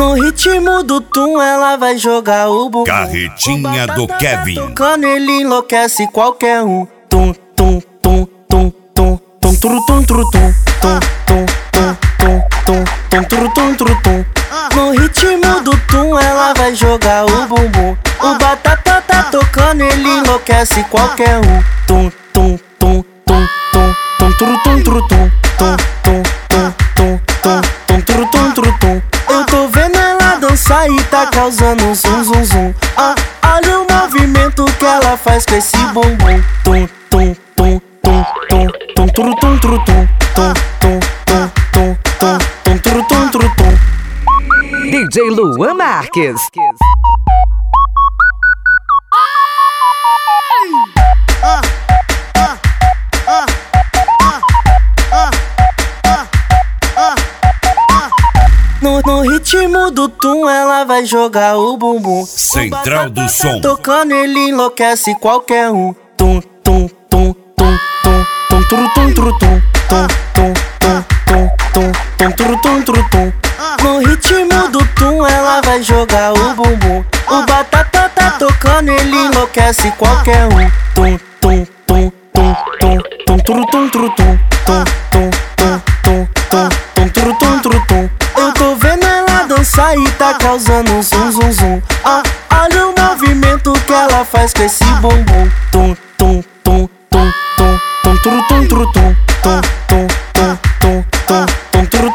No ritmo do tum ela vai jogar o bumbum. Carretinha do Kevin. Tocando ele enlouquece qualquer um. Tum, tum, tum, tum, tum, tum, turu, tum, turu, tum, tum, tum, tum, tum, tum, tum, turu, tum, turu, tum. No ritmo do tum ela vai jogar o bumbum. O batata tá tocando ele enlouquece qualquer um. Tum, tum, tum, tum, tum, tum, turu, tum, turu, tum, tum, tum, tum, tum, tum, tum, turu, tum, turu, tum. Eu tô vendo ela dançar e tá causando um zum, zum, zum. Olha o movimento que ela faz com esse bumbum. Tum, tum, tum, tum, tum, tum, turu, tum, turu, tum, tum, tum, tum, tum, tum, tum, turu, tum, turu, tum. DJ Luan Marques. No ritmo do tum ela vai jogar o bumbum. Central do Som. Tocando ele enlouquece qualquer um. Tum, tum, tum, tum, tum, tum, turu, tum, turu, tum, tum, tum, tum, tum, tum, tum, turu, tum, turu, tum. No ritmo do tum ela vai jogar o bumbum. O batata tá tocando ele enlouquece qualquer um. Tum, tum, tum, tum, tum, tum, turu, tum, turu, tum, tum, tum, tum, tum, tum, tum, turu, tum, turu, tum. Eu tô vendo ela dançar e tá causando um zum, zum, zum. Olha o movimento que ela faz com esse bumbum. Tum, tum, tum, tum, tum, tum, turu, tum, turu, tum, tum, tum, tum, tum, tum, tum, turu,